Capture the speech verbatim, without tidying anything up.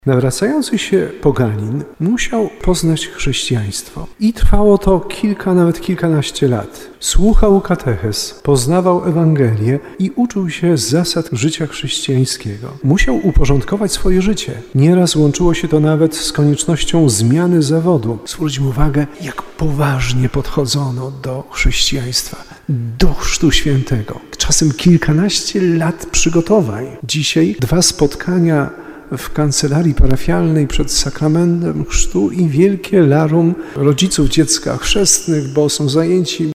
Nawracający się poganin musiał poznać chrześcijaństwo i trwało to kilka, nawet kilkanaście lat. Słuchał katechez, poznawał Ewangelię i uczył się zasad życia chrześcijańskiego. Musiał uporządkować swoje życie. Nieraz łączyło się to nawet z koniecznością zmiany zawodu. Zwróćmy uwagę, jak poważnie podchodzono do chrześcijaństwa, do Chrztu Świętego. Czasem kilkanaście lat przygotowań. Dzisiaj dwa spotkania w kancelarii parafialnej przed sakramentem chrztu i wielkie larum rodziców dziecka chrzestnych, bo są zajęci